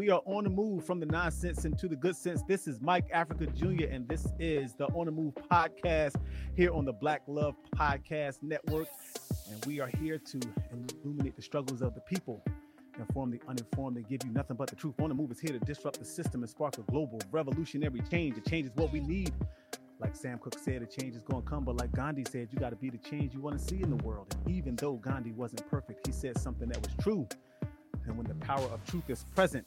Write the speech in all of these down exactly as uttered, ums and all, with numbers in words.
We are on the move from the nonsense into the good sense. This is Mike Africa Junior, and this is the On the Move podcast here on the Black Love Podcast Network. And we are here to illuminate the struggles of the people, inform the uninformed, and give you nothing but the truth. On the Move is here to disrupt the system and spark a global revolutionary change. A change is what we need. Like Sam Cooke said, a change is going to come, but like Gandhi said, you got to be the change you want to see in the world. And even though Gandhi wasn't perfect, he said something that was true. And when the power of truth is present,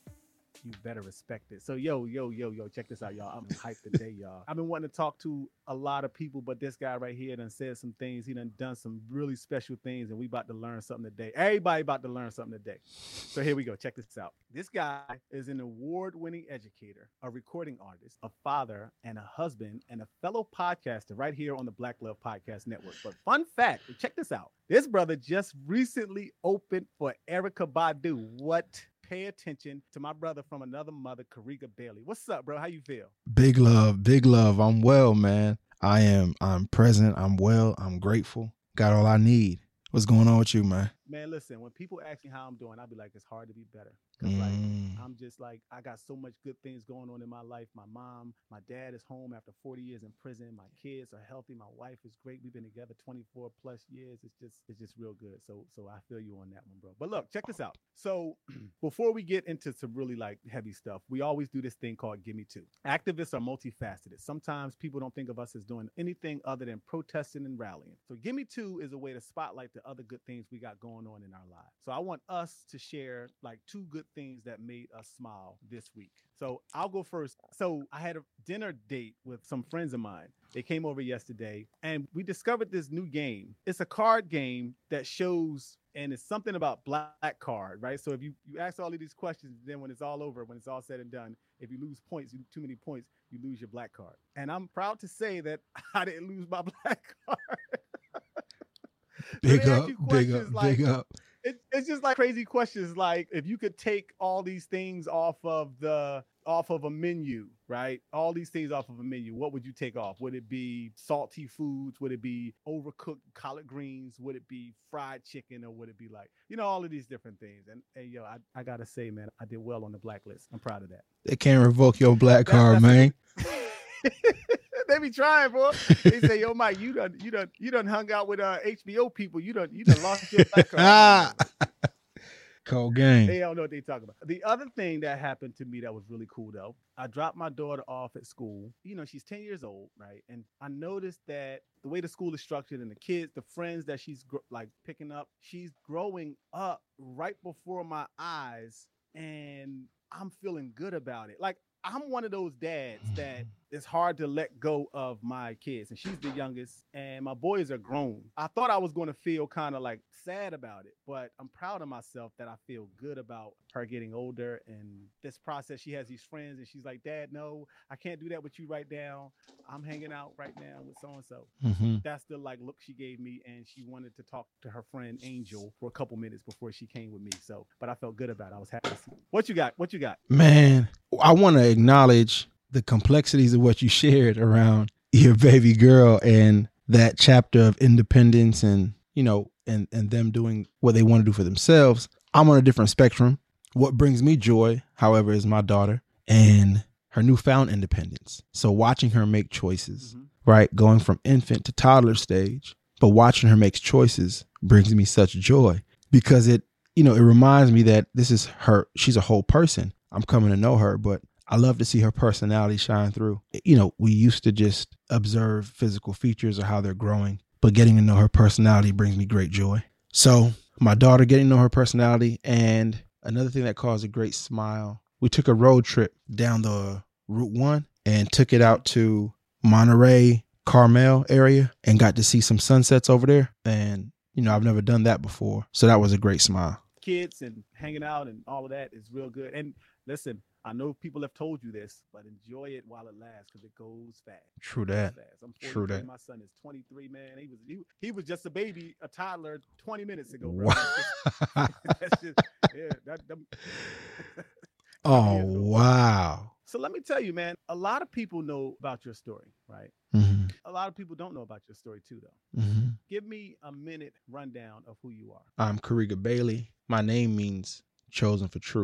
you better respect it. So yo, yo, yo, yo, check this out, y'all. I'm hyped today, y'all. I've been wanting to talk to a lot of people, but this guy right here done said some things. He done done some really special things, and we about to learn something today. Everybody about to learn something today. So here we go. Check this out. This guy is an award-winning educator, a recording artist, a father, and a husband, and a fellow podcaster right here on the Black Love Podcast Network. But fun fact, check this out. This brother just recently opened for Erykah Badu. What? Pay attention to my brother from another mother, Kariga Bailey. What's up, bro? How you feel? Big love, big love. I'm well, man. I am. I'm present. I'm well. I'm grateful. Got all I need. What's going on with you, man? Man, listen, when people ask me how I'm doing, I'll be like, it's hard to be better. Cause Mm. like, I'm just like, I got so much good things going on in my life. My mom, my dad is home after forty years in prison. My kids are healthy. My wife is great. We've been together twenty-four plus years. It's just, it's just real good. So, so I feel you on that one, bro. But look, check this out. So before we get into some really like heavy stuff, we always do this thing called Give Me Two. Activists are multifaceted. Sometimes people don't think of us as doing anything other than protesting and rallying. So Give Me Two is a way to spotlight the other good things we got going on in our lives. So I want us to share like two good things that made us smile this week. So I'll go first. So I had a dinner date with some friends of mine. They came over yesterday and we discovered this new game. It's a card game that shows, and it's something about black card, right? So if you, you ask all of these questions, then when it's all over, when it's all said and done, if you lose points, you, too many points, you lose your black card. And I'm proud to say that I didn't lose my black card. Big up, big up, like, big up. It, it's just like crazy questions. Like if you could take all these things off of the off of a menu, right? All these things off of a menu, what would you take off? Would it be salty foods? Would it be overcooked collard greens? Would it be fried chicken? Or would it be like, you know, all of these different things? And, and yo, I, I gotta say, man, I did well on the blacklist. I'm proud of that. They can't revoke your black card, man. They be trying, bro. They say, "Yo, Mike, you done, you done, you done hung out with uh, H B O people. You done, you done lost your black card." Cold game. They don't know what they talking about. The other thing that happened to me that was really cool, though, I dropped my daughter off at school. You know, she's ten years old, right? And I noticed that the way the school is structured and the kids, the friends that she's gr- like picking up, she's growing up right before my eyes, and I'm feeling good about it. Like, I'm one of those dads that it's hard to let go of my kids, and she's the youngest, and my boys are grown. I thought I was going to feel kind of like sad about it, but I'm proud of myself that I feel good about her getting older and this process. She has these friends, and she's like, "Dad, no, I can't do that with you right now. I'm hanging out right now with so-and-so." Mm-hmm. That's the like look she gave me, and she wanted to talk to her friend Angel for a couple minutes before she came with me. So, but I felt good about it. I was happy to see it. What you got? What you got? Man, I want to acknowledge the complexities of what you shared around your baby girl and that chapter of independence and, you know, and, and them doing what they want to do for themselves. I'm on a different spectrum. What brings me joy, however, is my daughter and her newfound independence. So watching her make choices, mm-hmm. right? Going from infant to toddler stage, but watching her make choices brings me such joy because it, you know, it reminds me that this is her, she's a whole person. I'm coming to know her, but I love to see her personality shine through. You know, we used to just observe physical features or how they're growing, but getting to know her personality brings me great joy. So my daughter getting to know her personality, and another thing that caused a great smile, we took a road trip down the Route one and took it out to Monterey, Carmel area and got to see some sunsets over there. And, you know, I've never done that before. So that was a great smile. Kids and hanging out and all of that is real good. And listen, I know people have told you this, but enjoy it while it lasts because it goes fast. True that. Fast. I'm True that. My son is twenty-three, man. He was he, he was just a baby, a toddler twenty minutes ago, bro. Wow. That's just, that's just, yeah. That, that, oh, wow. So let me tell you, man, a lot of people know about your story, right? Mm-hmm. A lot of people don't know about your story too, though. Mm-hmm. Give me a minute rundown of who you are. I'm Kariga Bailey. My name means chosen for truth.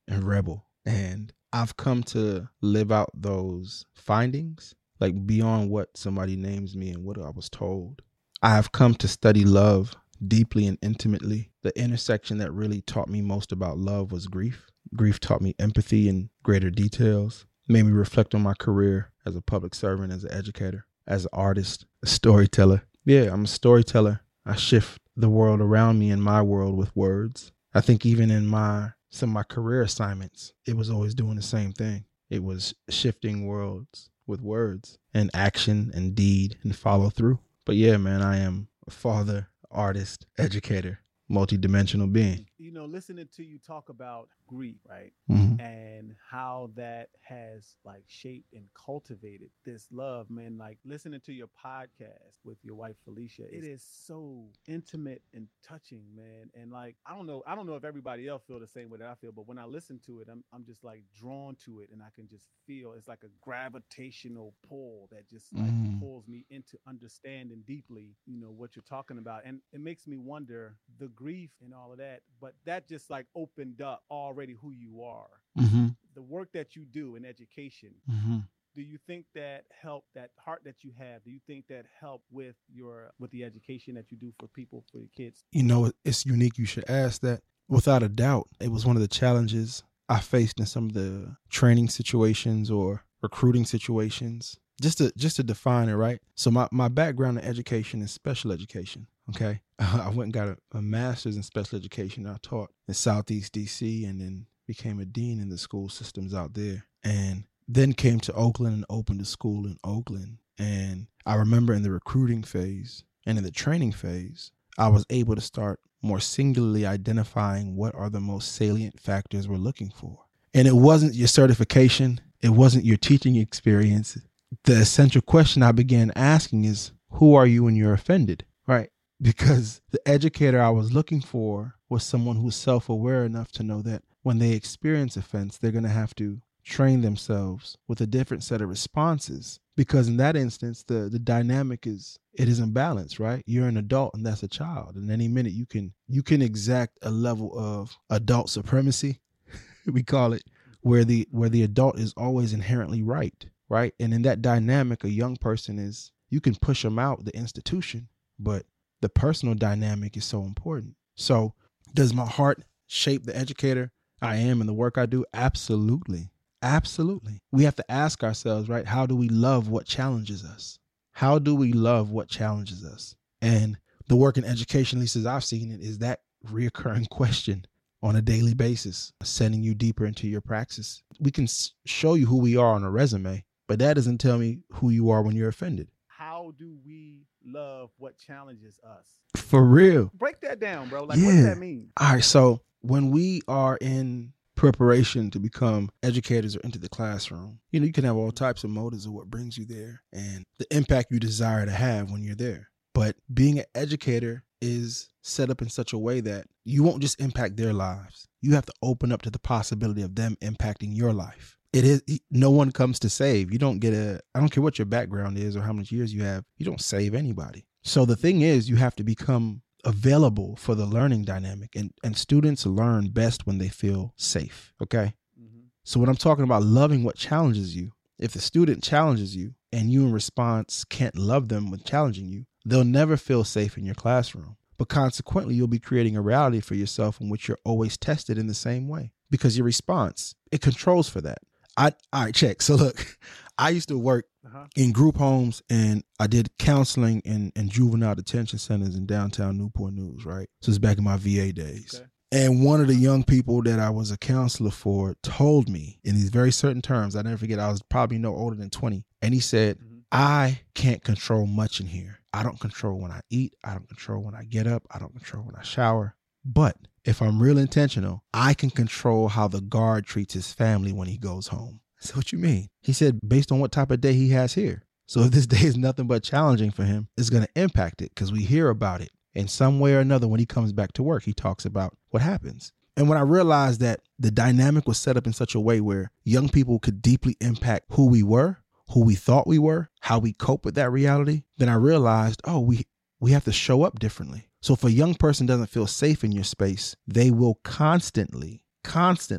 and rebel. And I've come to live out those findings, like beyond what somebody names me and what I was told. I have come to study love deeply and intimately. The intersection that really taught me most about love was grief. Grief taught me empathy in greater details, made me reflect on my career as a public servant, as an educator, as an artist, a storyteller. Yeah, I'm a storyteller. I shift the world around me and my world with words. I think even in my some of my career assignments, it was always doing the same thing. It was shifting worlds with words and action and deed and follow through. But yeah, man, I am a father, artist, educator, multidimensional being. You know, listening to you talk about grief, right? Mm-hmm. And how that has like shaped and cultivated this love, man. Like listening to your podcast with your wife, Felicia, it is so intimate and touching, man. And like, I don't know, I don't know if everybody else feel the same way that I feel, but when I listen to it, I'm, I'm just like drawn to it, and I can just feel it's like a gravitational pull that just like Mm. pulls me into understanding deeply, you know, what you're talking about. And it makes me wonder the grief and all of that, but that just like opened up already who you are. Mm-hmm. The work that you do in education, Mm-hmm. do you think that help, that heart that you have, do you think that help with your with the education that you do for people, for your kids? You know, it's unique you should ask that. Without a doubt, it was one of the challenges I faced in some of the training situations or recruiting situations. Just to just to define it, right? So my, my background in education is special education, okay? I went and got a, a master's in special education. I taught in Southeast D C and then became a dean in the school systems out there. And then came to Oakland and opened a school in Oakland. And I remember in the recruiting phase and in the training phase, I was able to start more singularly identifying what are the most salient factors we're looking for. And it wasn't your certification. It wasn't your teaching experience. The essential question I began asking is, who are you when you're offended, right? Because the educator I was looking for was someone who's self-aware enough to know that when they experience offense, they're going to have to train themselves with a different set of responses. Because in that instance, the, the dynamic is, it is imbalanced, right? You're an adult and that's a child. And any minute you can, you can exact a level of adult supremacy, we call it, where the, where the adult is always inherently right, right? And in that dynamic, a young person is, you can push them out the institution, but the personal dynamic is so important. So does my heart shape the educator I am and the work I do? Absolutely. Absolutely. We have to ask ourselves, right? How do we love what challenges us? How do we love what challenges us? And the work in education, at least as I've seen it, is that reoccurring question on a daily basis, sending you deeper into your praxis. We can show you who we are on a resume, but that doesn't tell me who you are when you're offended. How do we love what challenges us? For real. Break that down, bro. Like, Yeah. what does that mean? All right. So when we are in preparation to become educators or into the classroom, you know, you can have all types of motives of what brings you there and the impact you desire to have when you're there. But being an educator is set up in such a way that you won't just impact their lives. You have to open up to the possibility of them impacting your life. It is, no one comes to save. You don't get a, I don't care what your background is or how much years you have, you don't save anybody. So the thing is, you have to become available for the learning dynamic, and, and students learn best when they feel safe. Okay. Mm-hmm. So when I'm talking about loving what challenges you, if the student challenges you and you in response can't love them with challenging you, they'll never feel safe in your classroom. But consequently, you'll be creating a reality for yourself in which you're always tested in the same way because your response, it controls for that. I, all right, check. So look, I used to work uh-huh. in group homes and I did counseling in, in juvenile detention centers in downtown Newport News, right? So it's back in my V A days. Okay. And one of the young people that I was a counselor for told me in these very certain terms, I never forget, I was probably no older than twenty. And he said, mm-hmm. I can't control much in here. I don't control when I eat. I don't control when I get up. I don't control when I shower. But if I'm real intentional, I can control how the guard treats his family when he goes home. I said, what you mean? He said, based on what type of day he has here. So if this day is nothing but challenging for him, it's going to impact it because we hear about it in some way or another. When he comes back to work, he talks about what happens. And when I realized that the dynamic was set up in such a way where young people could deeply impact who we were, who we thought we were, how we cope with that reality, then I realized, oh, we we have to show up differently. So if a young person doesn't feel safe in your space, they will constantly, constantly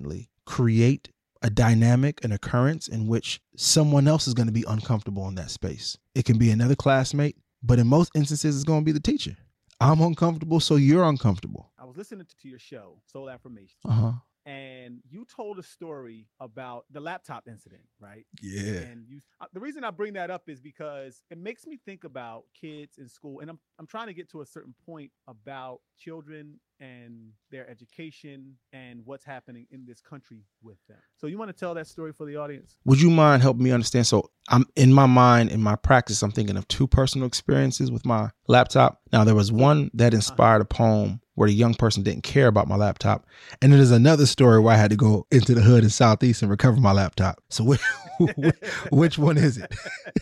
create a dynamic, an occurrence in which someone else is going to be uncomfortable in that space. It can be another classmate, but in most instances, it's going to be the teacher. I'm uncomfortable, so you're uncomfortable. I was listening to your show, Soul Affirmation. Uh-huh. And you told a story about the laptop incident, right? Yeah. And you, uh, the reason I bring that up is because it makes me think about kids in school, and I'm I'm trying to get to a certain point about children and their education and what's happening in this country with them. So you want to tell that story for the audience? Would you mind helping me understand? So I'm in my mind, in my practice, I'm thinking of two personal experiences with my laptop. Now, there was one that inspired a poem where the young person didn't care about my laptop. And then there's another story where I had to go into the hood in Southeast and recover my laptop. So which, which one is it?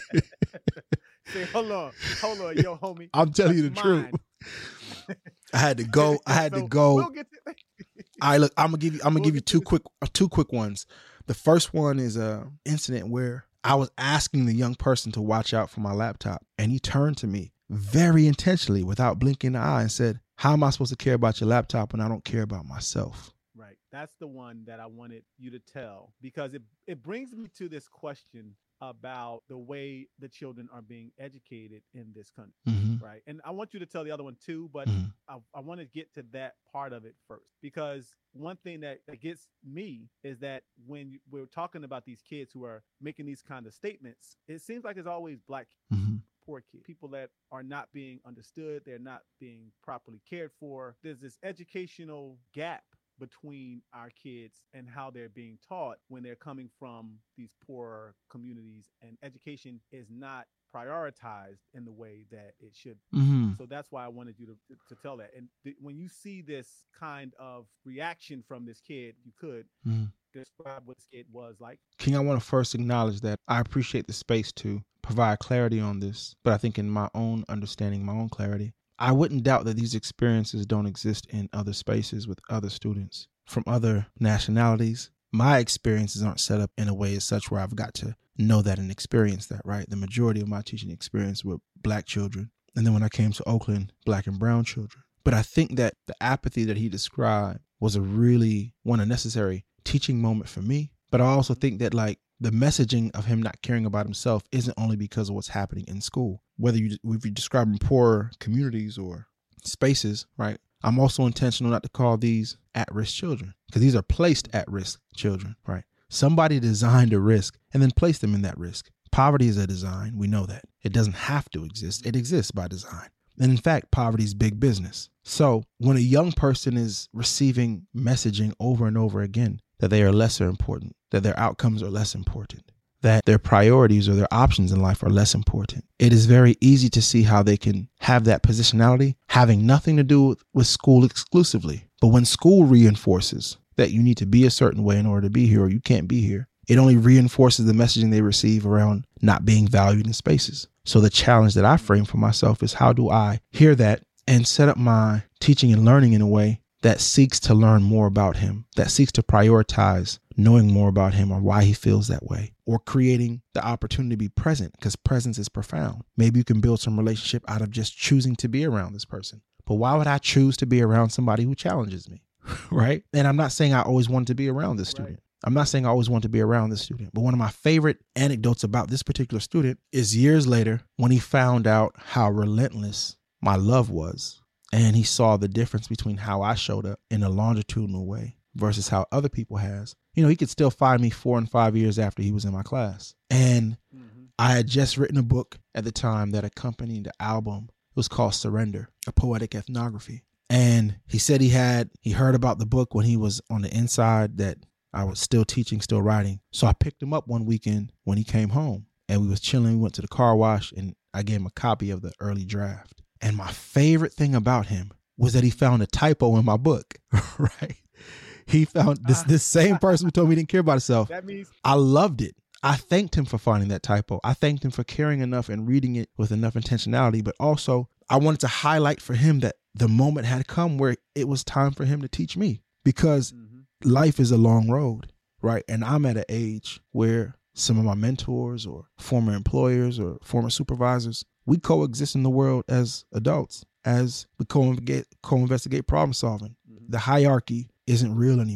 Say, hold on, hold on, yo, homie. I'm telling you the Mine. truth. I had to go. I had So, to go. We'll get to- All right, look, I'm gonna give you. I'm gonna We'll give you get to two this. quick, uh, two quick ones. The first one is a incident where I was asking the young person to watch out for my laptop, and he turned to me very intentionally, without blinking an eye, and said, "How am I supposed to care about your laptop when I don't care about myself?" Right. That's the one that I wanted you to tell, because it, it brings me to this question about the way the children are being educated in this country. Mm-hmm. Right. And I want you to tell the other one too, but Mm-hmm. I, I want to get to that part of it first, because one thing that, that gets me is that when we're talking about these kids who are making these kind of statements, it seems like it's always black Mm-hmm. poor kids, people that are not being understood, they're not being properly cared for. There's this educational gap between our kids and how they're being taught when they're coming from these poor communities, and education is not prioritized in the way that it should be. Mm-hmm. So that's why I wanted you to, to, to tell that. And th- when you see this kind of reaction from this kid, you could Mm-hmm. describe what this kid was like. King, I want to first acknowledge that I appreciate the space to provide clarity on this, but I think in my own understanding, my own clarity, I wouldn't doubt that these experiences don't exist in other spaces with other students from other nationalities. My experiences aren't set up in a way as such where I've got to know that and experience that, right? The majority of my teaching experience were black children. And then when I came to Oakland, black and brown children. But I think that the apathy that he described was a really, one, a necessary teaching moment for me. But I also think that like the messaging of him not caring about himself isn't only because of what's happening in school. Whether you, if you're describing poor communities or spaces, right? I'm also intentional not to call these at-risk children, because these are placed at-risk children, right? Somebody designed a risk and then placed them in that risk. Poverty is a design. We know that. It doesn't have to exist. It exists by design. And in fact, poverty is big business. So when a young person is receiving messaging over and over again that they are lesser important, that their outcomes are less important, that their priorities or their options in life are less important, it is very easy to see how they can have that positionality having nothing to do with, with school exclusively. But when school reinforces that you need to be a certain way in order to be here, or you can't be here, it only reinforces the messaging they receive around not being valued in spaces. So the challenge that I frame for myself is, how do I hear that and set up my teaching and learning in a way that seeks to learn more about him, that seeks to prioritize knowing more about him or why he feels that way, or creating the opportunity to be present, because presence is profound. Maybe you can build some relationship out of just choosing to be around this person. But why would I choose to be around somebody who challenges me, right? And I'm not saying I always wanted to be around this student. Right. I'm not saying I always want to be around this student, but one of my favorite anecdotes about this particular student is years later when he found out how relentless my love was, and he saw the difference between how I showed up in a longitudinal way versus how other people has. You know, he could still find me four and five years after he was in my class. And mm-hmm. I had just written a book at the time that accompanied the album. It was called Surrender, a poetic ethnography. And he said he had, he heard about the book when he was on the inside, that I was still teaching, still writing. So I picked him up one weekend when he came home, and we was chilling. We went to the car wash, and I gave him a copy of the early draft. And my favorite thing about him was that he found a typo in my book, right? He found this, this same person who told me he didn't care about himself. That means I loved it. I thanked him for finding that typo. I thanked him for caring enough and reading it with enough intentionality. But also, I wanted to highlight for him that the moment had come where it was time for him to teach me, because mm-hmm. life is a long road, right? And I'm at an age where some of my mentors or former employers or former supervisors, we coexist in the world as adults, as we co-investigate, co-investigate problem solving. Mm-hmm. The hierarchy isn't real anymore.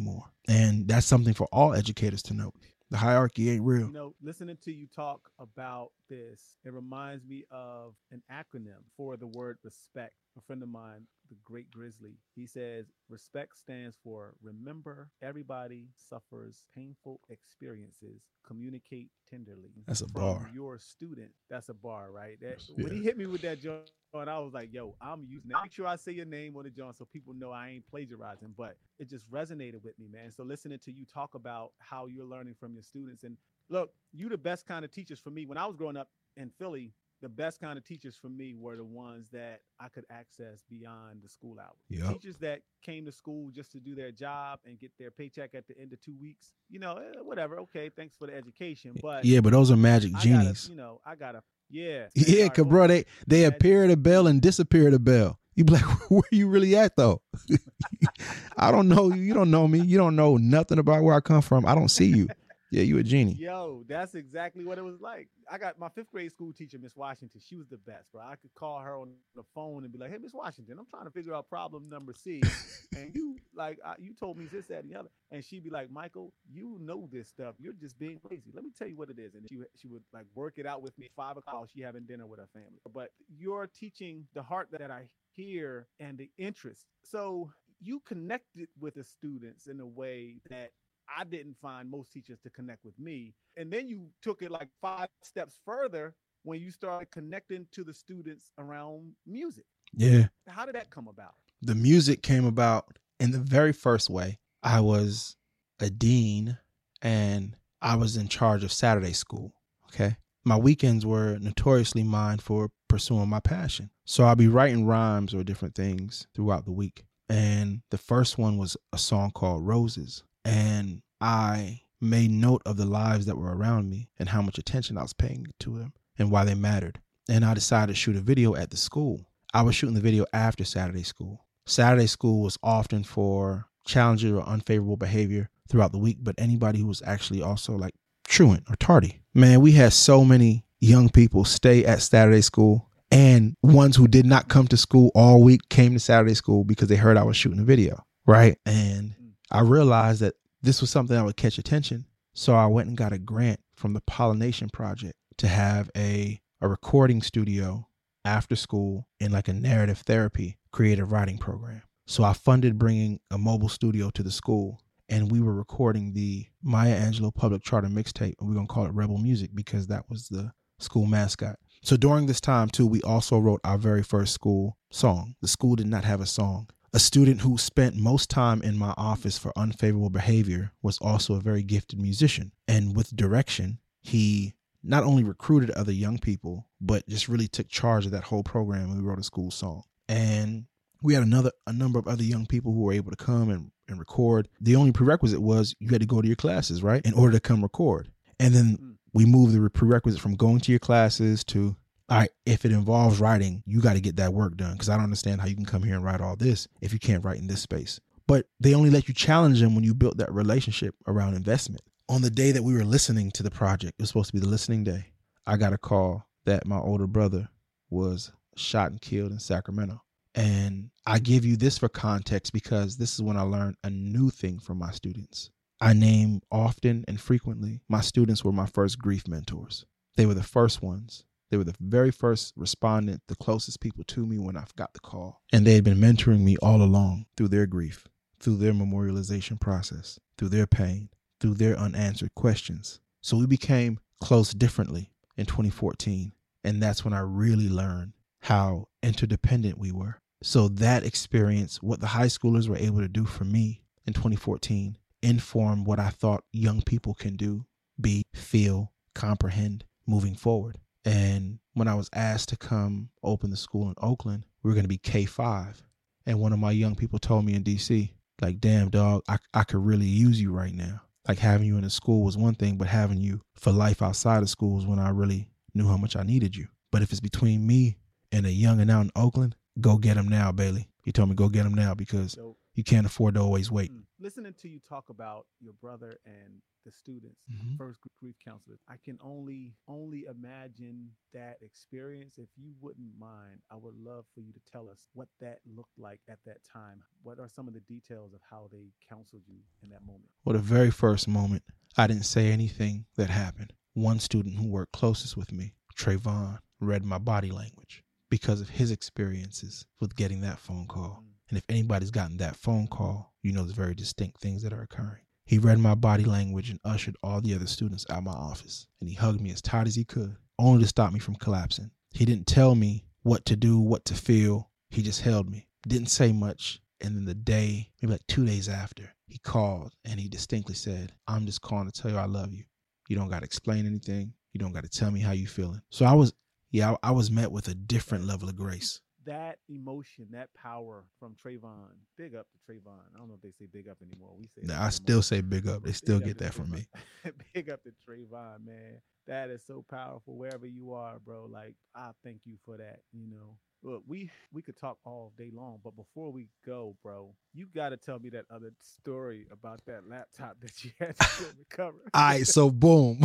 And that's something for all educators to know. The hierarchy ain't real. You know, listening to you talk about this, it reminds me of an acronym for the word respect. A friend of mine, the great Grizzly, he says respect stands for remember everybody suffers painful experiences, communicate tenderly. That's a From bar. your student. That's a bar, right? That, Yeah. When he hit me with that joint, I was like, yo, I'm using that. Make sure I say your name on the joint so people know I ain't plagiarizing, but it just resonated with me, man. So listening to you talk about how you're learning from your students, and look, you the best kind of teachers for me. When I was growing up in Philly, the best kind of teachers for me were the ones that I could access beyond the school hours. Yep. Teachers that came to school just to do their job and get their paycheck at the end of two weeks. You know, eh, whatever. Okay, thanks for the education, but Yeah, but those are magic I genies. gotta, you know, I gotta, yeah, Yeah, All cause right, bro, well, they they magic- appear at a bell and disappear at a bell. You be like, where you really at though? I don't know you. You don't know me. You don't know nothing about where I come from. I don't see you. Yeah, you a genie. Yo, that's exactly what it was like. I got my fifth grade school teacher, Miss Washington. She was the best, bro. I could call her on the phone and be like, "Hey, Miss Washington, I'm trying to figure out problem number C, and you like I, you told me this, that, and the other." And she'd be like, "Michael, you know this stuff. You're just being lazy. Let me tell you what it is." And she she would like work it out with me. Five o'clock, she having dinner with her family. But you're teaching the heart that I hear and the interest. So you connected with the students in a way that I didn't find most teachers to connect with me. And then you took it like five steps further when you started connecting to the students around music. Yeah. How did that come about? The music came about in the very first way. I was a dean and I was in charge of Saturday school. Okay. My weekends were notoriously mine for pursuing my passion. So I'll be writing rhymes or different things throughout the week. And the first one was a song called Roses. And I made note of the lives that were around me and how much attention I was paying to them and why they mattered. And I decided to shoot a video at the school. I was shooting the video after Saturday school. Saturday school was often for challenging or unfavorable behavior throughout the week, but anybody who was actually also like truant or tardy. Man, we had so many young people stay at Saturday school, and ones who did not come to school all week came to Saturday school because they heard I was shooting a video, right? And I realized that this was something that would catch attention. So I went and got a grant from the Pollination Project to have a, a recording studio after school in like a narrative therapy creative writing program. So I funded bringing a mobile studio to the school, and we were recording the Maya Angelou Public Charter mixtape, and we're going to call it Rebel Music because that was the school mascot. So during this time too, we also wrote our very first school song. The school did not have a song. A student who spent most time in my office for unfavorable behavior was also a very gifted musician. And with direction, he not only recruited other young people, but just really took charge of that whole program. And we wrote a school song. And we had another a number of other young people who were able to come and, and record. The only prerequisite was you had to go to your classes, right, in order to come record. And then we moved the prerequisite from going to your classes to, all right, if it involves writing, you got to get that work done, because I don't understand how you can come here and write all this if you can't write in this space. But they only let you challenge them when you built that relationship around investment. On the day that we were listening to the project, it was supposed to be the listening day, I got a call that my older brother was shot and killed in Sacramento. And I give you this for context because this is when I learned a new thing from my students. I name often and frequently, my students were my first grief mentors. They were the first ones. They were the very first respondent, the closest people to me when I got the call. And they had been mentoring me all along through their grief, through their memorialization process, through their pain, through their unanswered questions. So we became close differently in twenty fourteen. And that's when I really learned how interdependent we were. So that experience, what the high schoolers were able to do for me in twenty fourteen, informed what I thought young people can do, be, feel, comprehend moving forward. And when I was asked to come open the school in Oakland, we were going to be K five. And one of my young people told me in D C, like, damn, dog, I, I could really use you right now. Like, having you in a school was one thing, but having you for life outside of school was when I really knew how much I needed you. But if it's between me and a youngin' out in Oakland, go get him now, Bailey. He told me, go get him now, because So, You can't afford to always wait. Mm. Listening to you talk about your brother and the students, Mm-hmm. first grief counselors, I can only only imagine that experience. If you wouldn't mind, I would love for you to tell us what that looked like at that time. What are some of the details of how they counseled you in that moment? Well, the very first moment, I didn't say anything that happened. One student who worked closest with me, Trayvon, read my body language because of his experiences with getting that phone call. Mm. And if anybody's gotten that phone call, you know there's very distinct things that are occurring. He read my body language and ushered all the other students out of my office. And he hugged me as tight as he could, only to stop me from collapsing. He didn't tell me what to do, what to feel. He just held me. Didn't say much. And then the day, maybe like two days after, he called and he distinctly said, I'm just calling to tell you I love you. You don't got to explain anything. You don't got to tell me how you feeling. So I was, yeah, I, I was met with a different level of grace. That emotion, that power from Trayvon. Big up to Trayvon. I don't know if they say big up anymore. We say. No, I still say big up. They still get that from me. Big up to Trayvon, man. That is so powerful. Wherever you are, bro. Like, I thank you for that. You know, look, we we could talk all day long, but before we go, bro, you got to tell me that other story about that laptop that you had to recover. All right, so boom.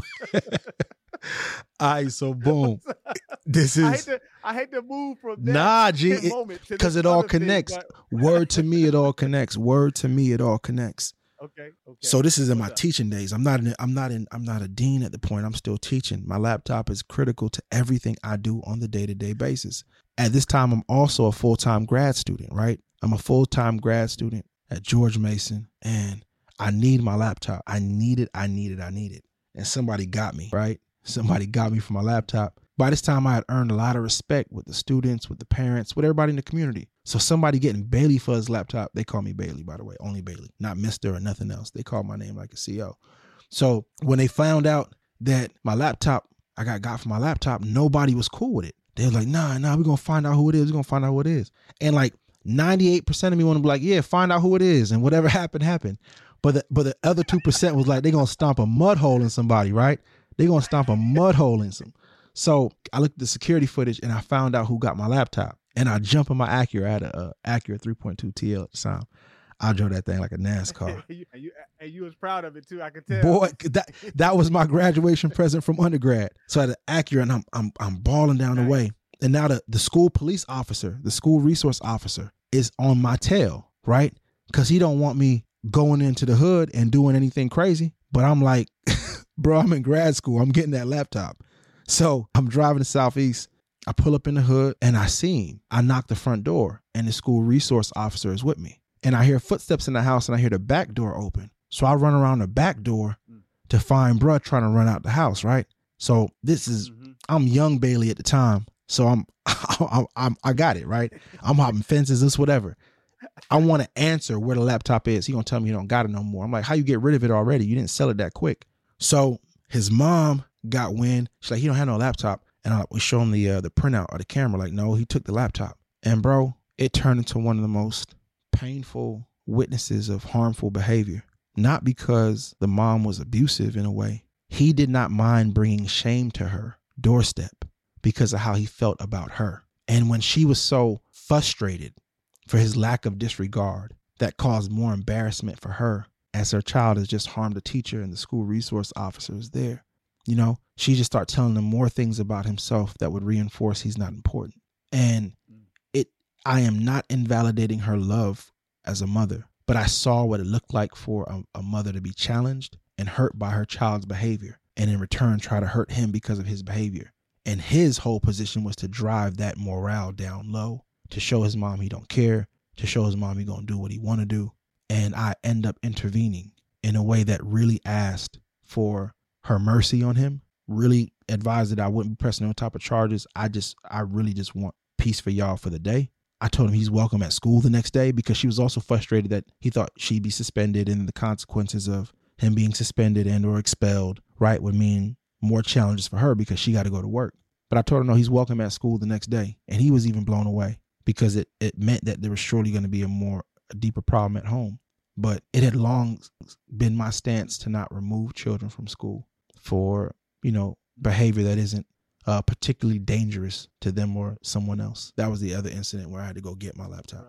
All right, so boom. This is. I hate to, I hate to move from that nah, G, because it, it all connects. Thing, but... Word to me, it all connects. Word to me, it all connects. Okay. Okay. So this is in What's my up? teaching days. I'm not in. I'm not in. I'm not a dean at the point. I'm still teaching. My laptop is critical to everything I do on the day to day basis. At this time, I'm also a full time grad student. Right. I'm a full time grad student at George Mason, and I need my laptop. I need it. I need it. I need it. And somebody got me. Right. Somebody got me for my laptop. By this time, I had earned a lot of respect with the students, with the parents, with everybody in the community. So somebody getting Bailey for his laptop, they call me Bailey, by the way, only Bailey, not Mister or nothing else. They call my name like a C O. So when they found out that my laptop, I got got for my laptop, nobody was cool with it. They were like, nah, nah, we're going to find out who it is. We're going to find out who it is. And like ninety-eight percent of me want to be like, yeah, find out who it is. And whatever happened, happened. But the, but the other two percent was like, they're going to stomp a mud hole in somebody, right? They're going to stomp a mud hole in some. So I looked at the security footage and I found out who got my laptop. And I jump in my Acura. I had a, a Acura three point two T L at the time. I drove that thing like a NASCAR. and, you, and, you, and you was proud of it too, I could tell. Boy, that that was my graduation present from undergrad. So I had an Acura and I'm I'm I'm balling down nice. the way. And now the, the school police officer, the school resource officer is on my tail, right? Because he don't want me going into the hood and doing anything crazy. But I'm like, bro, I'm in grad school. I'm getting that laptop. So I'm driving to Southeast. I pull up in the hood and I see him. I knock the front door and the school resource officer is with me. And I hear footsteps in the house and I hear the back door open. So I run around the back door to find bruh trying to run out the house, right? So this is, mm-hmm. I'm young Bailey at the time. So I'm, I'm, I'm, I got it, right? I'm hopping fences, this, whatever. I want to answer where the laptop is. He gonna tell me you don't got it no more. I'm like, how you get rid of it already? You didn't sell it that quick. So his mom got wind. She's like, he don't have no laptop. And I, we show him the uh, the printout of the camera. Like, no, he took the laptop. And bro, it turned into one of the most painful witnesses of harmful behavior. Not because the mom was abusive in a way. He did not mind bringing shame to her doorstep because of how he felt about her. And when she was so frustrated for his lack of disregard, that caused more embarrassment for her as her child has just harmed a teacher and the school resource officer is there. You know, she just started telling him more things about himself that would reinforce he's not important. And it, I am not invalidating her love as a mother, but I saw what it looked like for a, a mother to be challenged and hurt by her child's behavior, and in return try to hurt him because of his behavior. And his whole position was to drive that morale down low, to show his mom he don't care, to show his mom he gonna do what he want to do. And I end up intervening in a way that really asked for her mercy on him, really advised that I wouldn't be pressing on top of charges. I just, I really just want peace for y'all for the day. I told him he's welcome at school the next day because she was also frustrated that he thought she'd be suspended, and the consequences of him being suspended and or expelled, right, would mean more challenges for her because she got to go to work. But I told her, no, he's welcome at school the next day. And he was even blown away because it, it meant that there was surely going to be a more, a deeper problem at home. But it had long been my stance to not remove children from school for, you know, behavior that isn't uh, particularly dangerous to them or someone else. That was the other incident where I had to go get my laptop.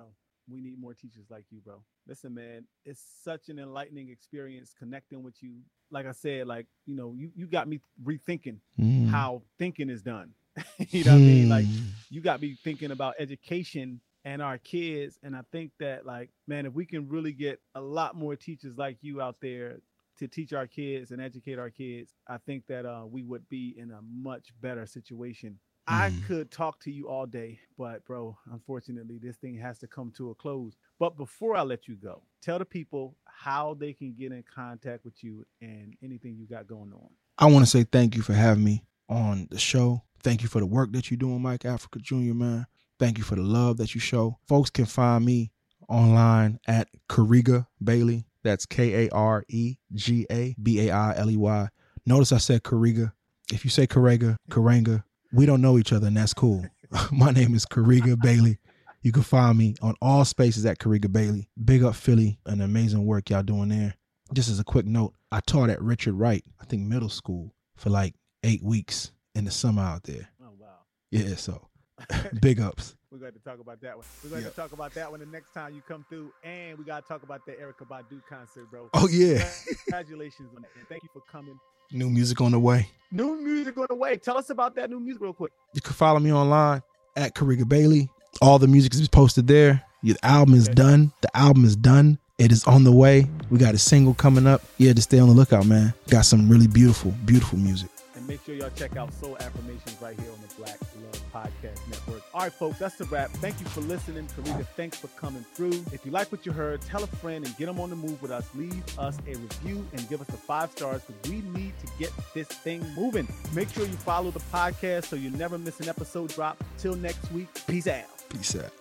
We need more teachers like you, bro. Listen, man, it's such an enlightening experience connecting with you. Like I said, like, you know, you, you got me rethinking mm. how thinking is done. You know what mm. I mean? Like, you got me thinking about education and our kids. And I think that, like, man, if we can really get a lot more teachers like you out there to teach our kids and educate our kids, I think that uh, we would be in a much better situation. Mm. I could talk to you all day, but bro, unfortunately, this thing has to come to a close. But before I let you go, tell the people how they can get in contact with you and anything you got going on. I want to say thank you for having me on the show. Thank you for the work that you're doing, Mike Africa Junior, man. Thank you for the love that you show. Folks can find me online at Karega Bailey. That's K A R E G A B A I L E Y. Notice I said Karega. If you say Karega, Karanga, we don't know each other, and that's cool. My name is Karega Bailey. You can find me on all spaces at Karega Bailey. Big up Philly, an amazing work y'all doing there. Just as a quick note, I taught at Richard Wright, I think middle school, for like eight weeks in the summer out there. Oh, wow. Yeah, so big ups. We're going to talk about that one. We're going yep. to talk about that one the next time you come through. And we got to talk about that Erykah Badu concert, bro. Oh, yeah. Congratulations on that. And thank you for coming. New music on the way. New music on the way. Tell us about that new music real quick. You can follow me online at Karega Bailey. All the music is posted there. Your album is okay. done. The album is done. It is on the way. We got a single coming up. Yeah, just stay on the lookout, man. Got some really beautiful, beautiful music. And make sure y'all check out Soul Affirmations right here on the Black Love Podcast Network. All right, folks, that's the wrap. Thank you for listening. Karega, thanks for coming through. If you like what you heard, tell a friend and get them on the move with us. Leave us a review and give us the five stars because we need to get this thing moving. Make sure you follow the podcast so you never miss an episode drop. Till next week, peace out. Peace out.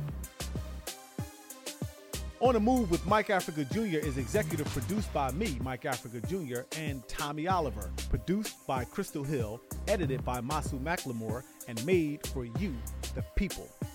On the Move with Mike Africa Junior is executive produced by me, Mike Africa Junior, and Tommy Oliver. Produced by Crystal Hill, edited by Masu McLemore, and made for you, the people.